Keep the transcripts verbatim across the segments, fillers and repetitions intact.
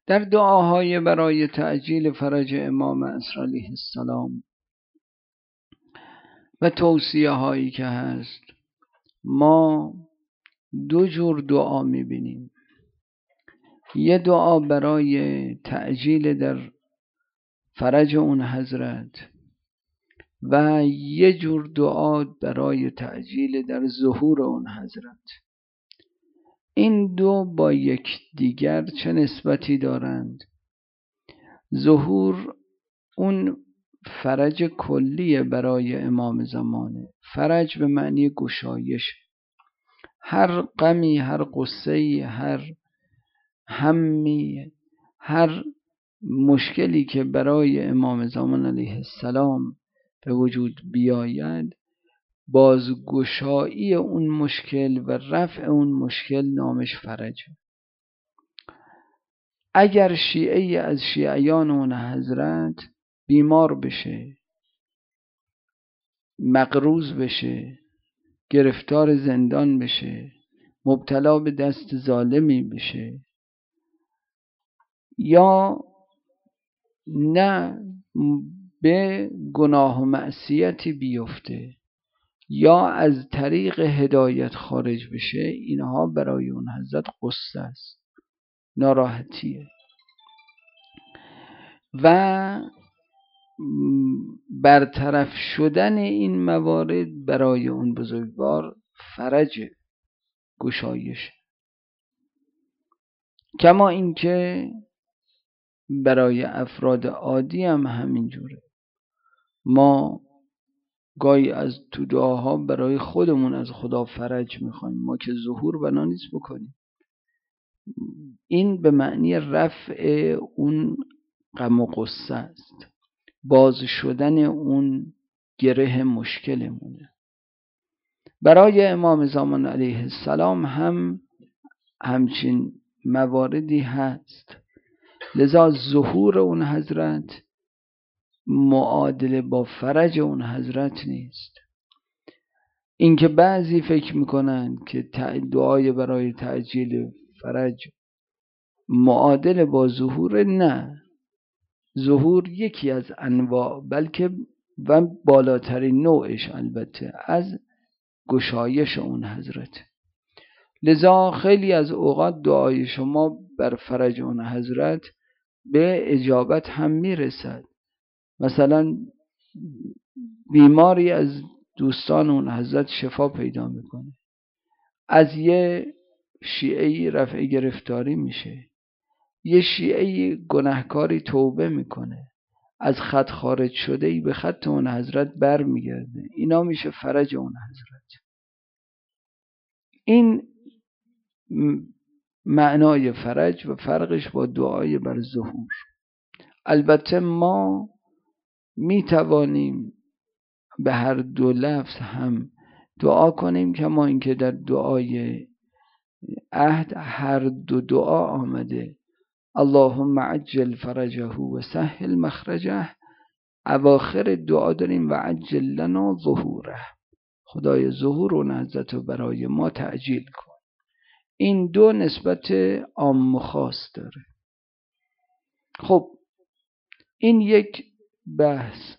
در دعاهای برای تعجیل فرج امام عصر علیه السلام و توصیه هایی که هست، ما دو جور دعا میبینیم. یه دعا برای تعجیل در فرج اون حضرت و یه جور دعا برای تعجیل در ظهور اون حضرت. این دو با یکدیگر چه نسبتی دارند؟ ظهور اون فرج کلیه برای امام زمانه. فرج به معنی گشایش. هر غمی، هر غصه‌ای، هر همی، هر مشکلی که برای امام زمان علیه السلام به وجود بیاید، بازگشایی اون مشکل و رفع اون مشکل نامش فرجه. اگر شیعه از شیعیان اون حضرت بیمار بشه، مقروض بشه، گرفتار زندان بشه، مبتلا به دست ظالمی بشه، یا نه به گناه و معصیتی بیفته، یا از طریق هدایت خارج بشه، اینها برای اون حضرت غصه است، ناراحتیه. و برطرف شدن این موارد برای اون بزرگوار فرج، گشایش. کما اینکه برای افراد عادی هم همینجوره. ما گاهی از تو دعاها برای خودمون از خدا فرج میخوایم، ما که ظهور بنا نیست بکنیم. این به معنی رفع اون غم و غصه است، باز شدن اون گره مشکلمونه. برای امام زمان علیه السلام هم همچین مواردی هست. لذا ظهور اون حضرت معادل با فرج اون حضرت نیست. اینکه بعضی فکر میکنن که دعای برای تعجیل فرج معادل با ظهور، نه. ظهور یکی از انواع، بلکه و بالاترین نوعش البته از گشایش اون حضرت. لذا خیلی از اوقات دعای شما بر فرج اون حضرت به اجابت هم میرسد. مثلا بیماری از دوستان اون حضرت شفا پیدا میکنه، از یه شیعه‌ای رفع گرفتاری میشه، یه شیعه‌ای گناهکاری توبه میکنه، از خط خارج شده ای به خط اون حضرت بر میگرده. اینا میشه فرج اون حضرت. این معنای فرج و فرقش با دعای بر ظهور. البته ما میتوانیم به هر دو لفظ هم دعا کنیم، کما اینکه در دعای عهد هر دو دعا آمده. اللهم عجل فرجه و سهل مخرجه. اواخر دعا داریم و عجل لنا ظهوره. خدای ظهور و نهضت رو برای ما تعجیل کن. این دو نسبت عام و خاص داره. خب این یک بحث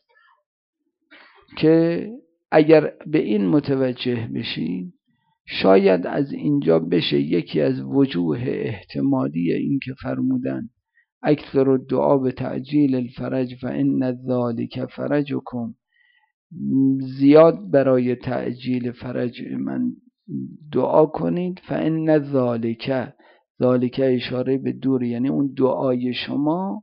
که اگر به این متوجه بشید، شاید از اینجا بشه یکی از وجوه احتمالی این که فرمودن اکثر الدعا به تعجیل الفرج فان ذلک فرجکم، زیاد برای تعجیل فرج من دعا کنید. فان ذلک، ذلک اشاره به دور، یعنی اون دعای شما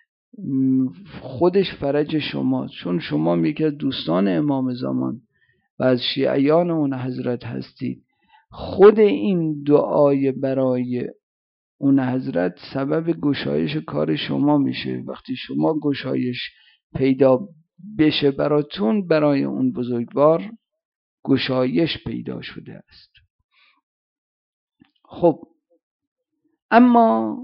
خودش فرج شما، چون شما یکی از دوستان امام زمان و از شیعیان اون حضرت هستید. خود این دعای برای اون حضرت سبب گشایش کار شما میشه. وقتی شما گشایش پیدا بشه براتون، برای اون بزرگوار گشایش پیدا شده است. خب اما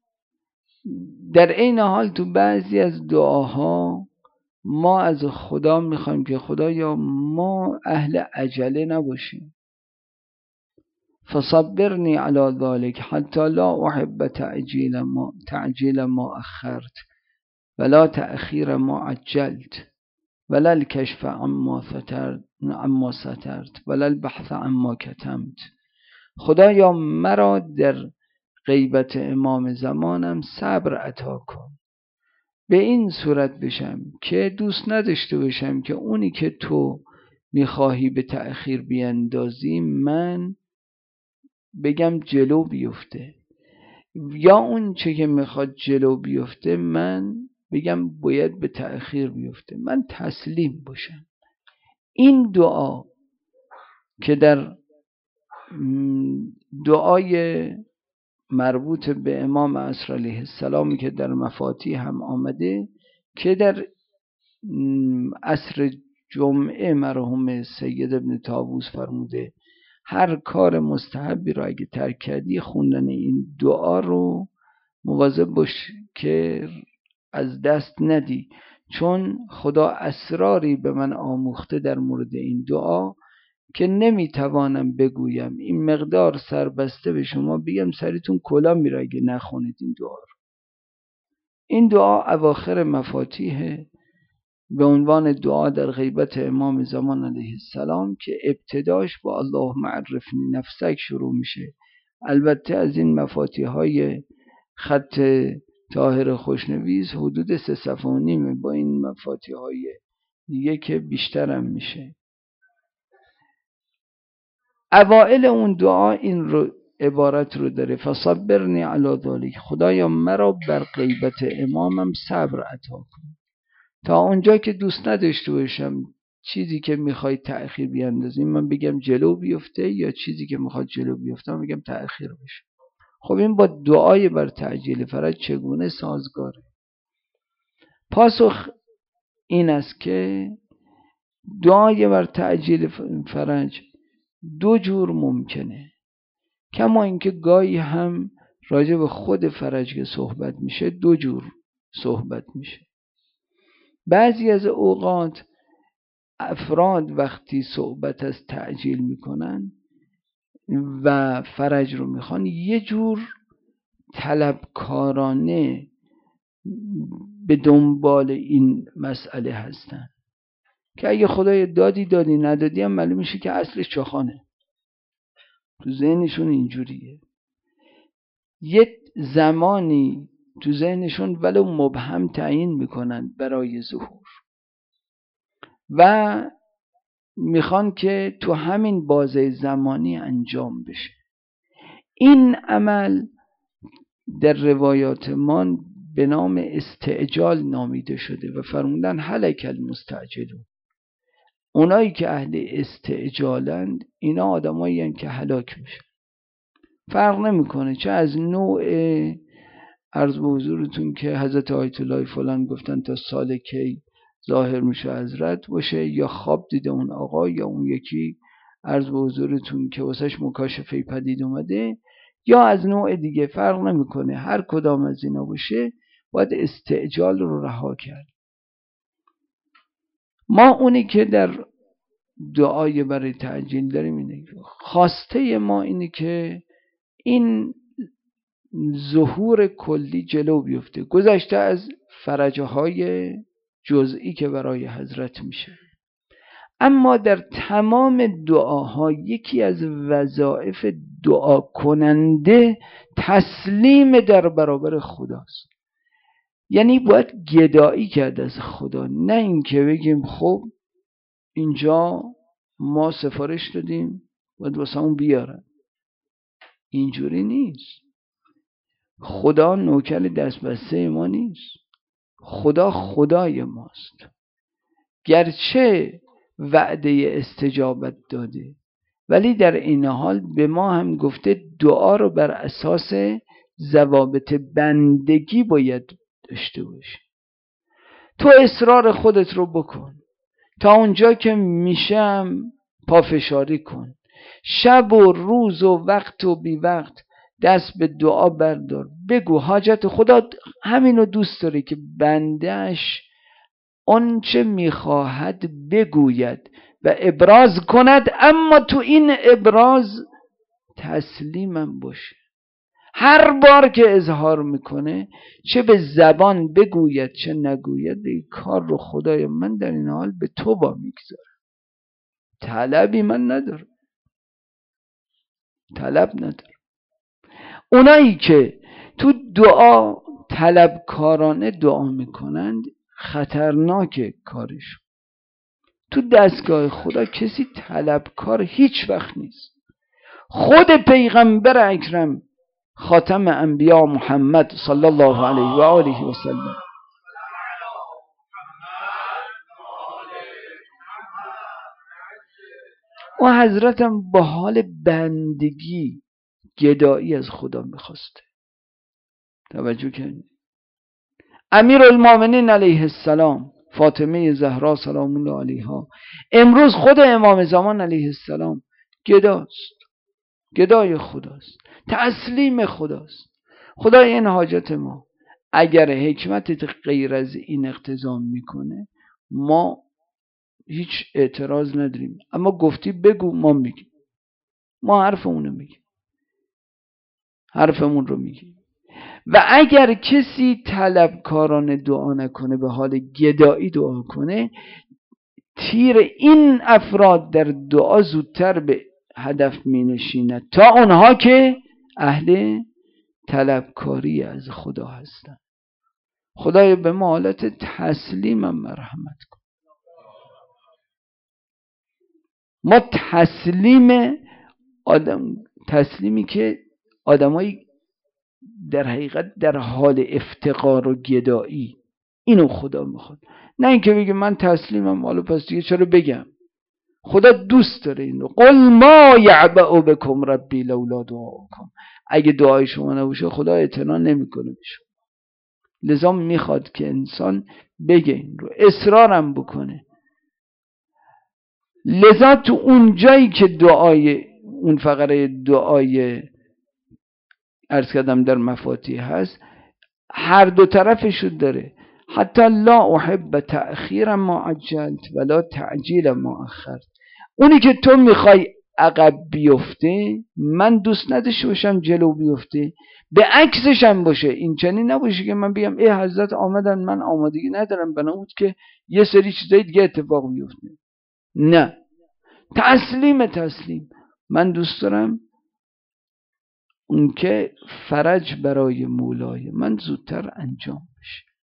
در این حال تو بعضی از دعاها ما از خدا میخوایم که خدایا ما اهل عجله نباشیم. فصبرنی علی ذلك حتی لا احب تعجیل ما تعجیل ما اخرت ولا تأخیر ما عجلت ولا الکشف عما سترت عما سترت ولا البحث عما کتمت. خدایا مرا در غیبت امام زمانم صبر عطا کن، به این صورت بشم که دوست نداشته باشم که اونی که تو میخواهی به تأخیر بیندازی من بگم جلو بیفته، یا اون چه که میخواد جلو بیفته من بگم باید به تأخیر بیفته. من تسلیم باشم. این دعا که در دعای مربوط به امام عصر علیه السلام که در مفاتیح هم آمده، که در عصر جمعه مرحوم سید ابن طاووس فرموده هر کار مستحبی رو اگه ترک کردی خوندن این دعا رو مواظب باش که از دست ندی، چون خدا اسراری به من آموخته در مورد این دعا که نمیتوانم بگویم. این مقدار سربسته به شما بگم سریتون کلا میره اگه نخونید این دعا رو. این دعا اواخر مفاتیح به عنوان دعا در غیبت امام زمان علیه السلام که ابتداش با اللهم عرفنی نفسک شروع میشه. البته از این مفاتیح های خط طاهر خوشنویس حدود سه صفحه و نیمه، با این مفاتیح های دیگه که بیشترم میشه. اوائل اون دعا این رو عبارت رو داره فصبرنی علی ذلک، خدایا مرا بر غیبت امامم صبر عطا کن تا اونجا که دوست نداشته باشم چیزی که میخوای تأخیر بیاندازی من بگم جلو بیفته، یا چیزی که میخواد جلو بیفته من بگم تأخیر بشه. خب این با دعای بر تعجیل فرج چگونه سازگاره؟ پاسخ این است که دعای بر تعجیل فرج دو جور ممکنه، کما اینکه گاهی هم راجع به خود فرج که صحبت میشه دو جور صحبت میشه. بعضی از اوقات افراد وقتی صحبت از تعجیل میکنن و فرج رو میخوان یه جور طلبکارانه به دنبال این مسئله هستن که اگه خدای دادی دادی ندادی هم معلوم میشه که اصلش چاخانه. تو ذهنشون اینجوریه. یه زمانی تو ذهنشون ولو مبهم تعیین میکنن برای ظهور و میخوان که تو همین بازه زمانی انجام بشه. این عمل در روایات ما به نام استعجال نامیده شده و فرمودن هلک المستعجلون. اونایی که اهل استعجالند اینا آدمایی هستند که هلاک میشن. فرق نمیکنه چه از نوع عرض به حضورتون که حضرت آیت الله فلان گفتن تا سال کی ظاهر میشه حضرت باشه، یا خواب دیده اون آقا، یا اون یکی عرض به حضورتون که واسش مکاشفه پدید اومده، یا از نوع دیگه. فرق نمیکنه هر کدام از اینا باشه باید استعجال رو رها کرد. ما اونی که در دعای برای تعجیل داریم اینه، خواسته ما اینه که این ظهور کلی جلو بیفته، گذشته از فرجه های جزئی که برای حضرت میشه. اما در تمام دعاها یکی از وظایف دعا کننده تسلیم در برابر خداست. یعنی باید گدایی کرد از خدا، نه اینکه بگیم خب اینجا ما سفارش دادیم باید واسه اون بیارن. اینجوری نیست. خدا نوکر دست بسته ما نیست. خدا خدای ماست. گرچه وعده استجابت داده ولی در این حال به ما هم گفته دعا رو بر اساس ضوابط بندگی باید داشته باشی. تو اصرار خودت رو بکن، تا اونجا که میشم پافشاری کن، شب و روز و وقت و بی وقت دست به دعا بردار، بگو حاجت. خدا همینو دوست داره که بندهش آنچه میخواهد بگوید و ابراز کند، اما تو این ابراز تسلیمم باشه. هر بار که اظهار میکنه، چه به زبان بگوید چه نگوید، این کار رو خدای من در این حال به تو با میگذارم. طلبی من ندارم، طلب ندارم. اونایی که تو دعا طلبکارانه دعا میکنند خطرناک کارشون. تو دستگاه خدا کسی طلبکار هیچ وقت نیست. خود پیغمبر اکرم خاتم انبیا محمد صلی الله علیه و آله و سلم و حضرتم با حال بندگی گدایی از خدا میخواسته. توجه کنید. امیرالمومنین علیه السلام فاطمه زهرا سلام الله علیها امروز خود امام زمان علیه السلام گداست، گدای خداست، تسلیم خداست. خدای این حاجت ما اگر حکمت غیر از این اقتضا میکنه ما هیچ اعتراض نداریم، اما گفتی بگو ما میگیم، ما حرفمون رو میگیم، حرفمون رو میگیم. و اگر کسی طلبکارانه دعا نکنه، به حال گدایی دعا کنه، تیر این افراد در دعا زودتر به هدف می نشیند تا اونها که اهل طلبکاری از خدا هستند. خدای به ما حالت تسلیمم مرحمت کن. ما تسلیم آدم، تسلیمی که آدمایی در حقیقت در حال افتقار و گدایی، اینو خدا میخواد. نه اینکه بگه من تسلیمم حالا پس دیگه چرا بگم. خدا دوست داره اینو. قل ما یعبأ بکم ربی لولا دعاکم. اگه دعای شما نباشه خدا اعتنا نمیکنه به شما. لذا میخواد که انسان بگه این رو، اصرارم بکنه. لذا تو اون جایی که دعای اون فقره دعای عرض کردم در مفاتیح هست، هر دو طرفشو داره. حتی لا احب تأخیر ما عجلت ولا تعجیل ما اخرت. اونی که تو میخوای عقب بیفته من دوست نداشته باشم جلو بیفته، به عکسش هم باشه. این چنین نباشه که من بگم ای حضرت آمدن من آمادگی ندارم، بنابود که یه سری چیزای دیگه اتفاق بیفته. نه، تسلیم تسلیم. من دوست دارم اون که فرج برای مولای من زودتر انجام بشه.